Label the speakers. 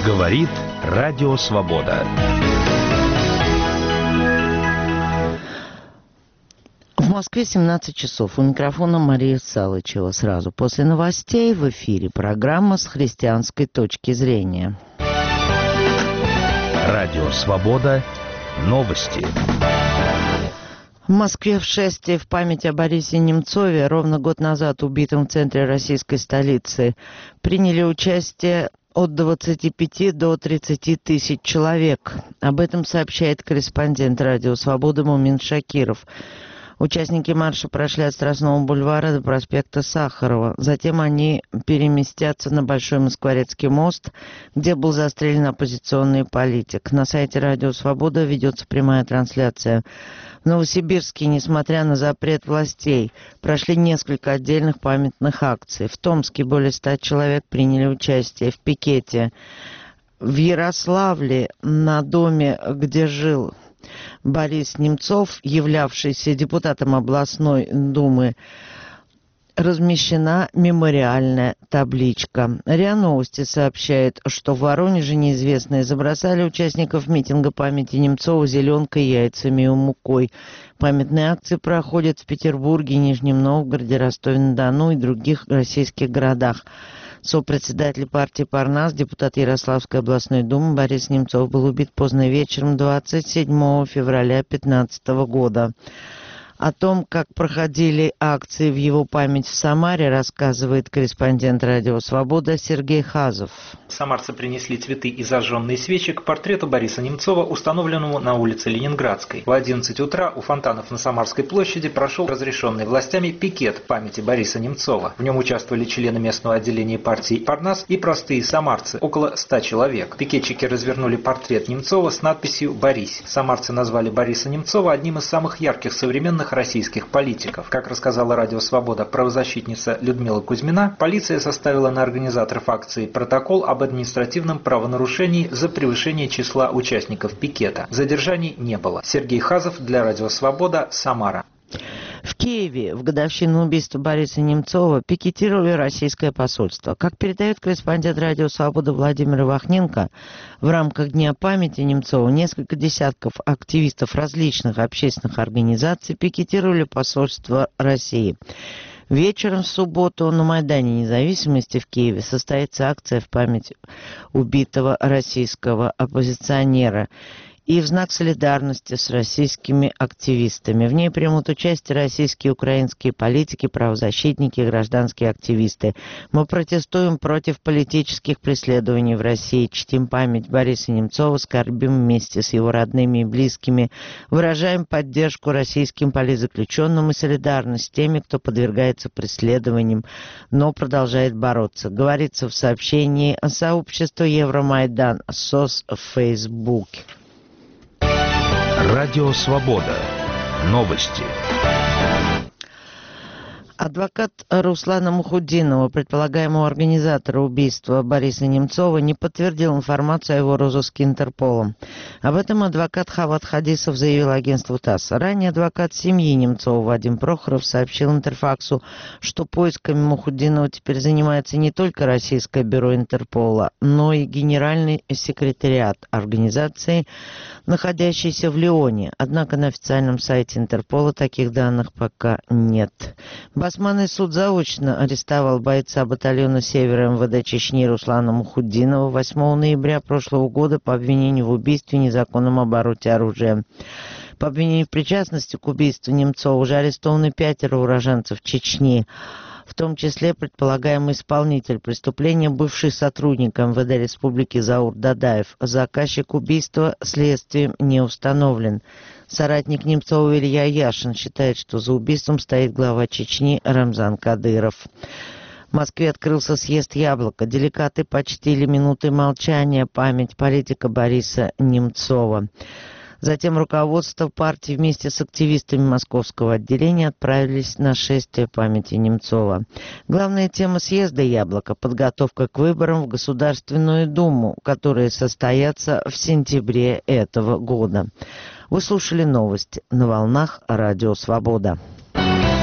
Speaker 1: Говорит Радио Свобода.
Speaker 2: В Москве 17 часов. У микрофона Мария Салычева. Сразу после новостей в эфире программа «С христианской точки зрения».
Speaker 1: Радио Свобода. Новости.
Speaker 2: В Москве в шествии в память о Борисе Немцове, ровно год назад убитом в центре российской столицы, приняли участие от 25 до 30 тысяч человек. Об этом сообщает корреспондент Радио Свобода Мумин Шакиров. Участники марша прошли от Страстного бульвара до проспекта Сахарова. Затем они переместятся на Большой Москворецкий мост, где был застрелен оппозиционный политик. На сайте Радио Свобода ведется прямая трансляция. В Новосибирске, несмотря на запрет властей, прошли несколько отдельных памятных акций. В Томске более 100 человек приняли участие в пикете. В Ярославле на доме, где жил Борис Немцов, являвшийся депутатом областной думы, размещена мемориальная табличка. РИА Новости сообщает, что в Воронеже неизвестные забросали участников митинга памяти Немцова зеленкой, яйцами и мукой. Памятные акции проходят в Петербурге, Нижнем Новгороде, Ростове-на-Дону и других российских городах. Сопредседатель партии «Парнас», депутат Ярославской областной думы Борис Немцов был убит поздно вечером 27 февраля 2015 года. О том, как проходили акции в его память в Самаре, рассказывает корреспондент Радио Свобода Сергей Хазов.
Speaker 3: Самарцы принесли цветы и зажженные свечи к портрету Бориса Немцова, установленному на улице Ленинградской. В 11 утра у фонтанов на Самарской площади прошел разрешенный властями пикет памяти Бориса Немцова. В нем участвовали члены местного отделения партии «Парнас» и простые самарцы, около 100 человек. Пикетчики развернули портрет Немцова с надписью «Борись». Самарцы назвали Бориса Немцова одним из самых ярких современных российских политиков. Как рассказала Радио Свобода правозащитница Людмила Кузьмина, полиция составила на организаторов акции протокол об административном правонарушении за превышение числа участников пикета. Задержаний не было. Сергей Хазов для Радио Свобода, Самара.
Speaker 2: В Киеве в годовщину убийства Бориса Немцова пикетировали российское посольство. Как передает корреспондент Радио Свобода Владимир Вахненко, в рамках Дня памяти Немцова несколько десятков активистов различных общественных организаций пикетировали посольство России. Вечером в субботу на Майдане Независимости в Киеве состоится акция в память убитого российского оппозиционера и в знак солидарности с российскими активистами. В ней примут участие российские и украинские политики, правозащитники и гражданские активисты. Мы протестуем против политических преследований в России, чтим память Бориса Немцова, скорбим вместе с его родными и близкими, выражаем поддержку российским политзаключенным и солидарность с теми, кто подвергается преследованиям, но продолжает бороться. Говорится в сообщении сообщества Евромайдан СОС в Фейсбуке.
Speaker 1: Радио Свобода. Новости.
Speaker 2: Адвокат Руслана Мухуддинова, предполагаемого организатора убийства Бориса Немцова, не подтвердил информацию о его розыске Интерполом. Об этом адвокат Хават Хадисов заявил агентству ТАСС. Ранее адвокат семьи Немцова Вадим Прохоров сообщил Интерфаксу, что поисками Мухуддинова теперь занимается не только Российское бюро Интерпола, но и Генеральный секретариат организации, находящийся в Лионе. Однако на официальном сайте Интерпола таких данных пока нет. Басманный суд заочно арестовал бойца батальона Севера МВД Чечни Руслана Мухуддинова 8 ноября прошлого года по обвинению в убийстве и незаконном обороте оружия. По обвинению в причастности к убийству Немцова уже арестованы 5 уроженцев Чечни, в том числе предполагаемый исполнитель преступления, бывший сотрудник МВД Республики Заур Дадаев. Заказчик убийства следствием не установлен. Соратник Немцова Илья Яшин считает, что за убийством стоит глава Чечни Рамзан Кадыров. В Москве открылся съезд «Яблоко». Делегаты почтили минутой молчания память политика Бориса Немцова. Затем руководство партии вместе с активистами московского отделения отправились на шествие памяти Немцова. Главная тема съезда «Яблоко» – подготовка к выборам в Государственную Думу, которые состоятся в сентябре этого года. Вы слушали новости на волнах Радио Свобода.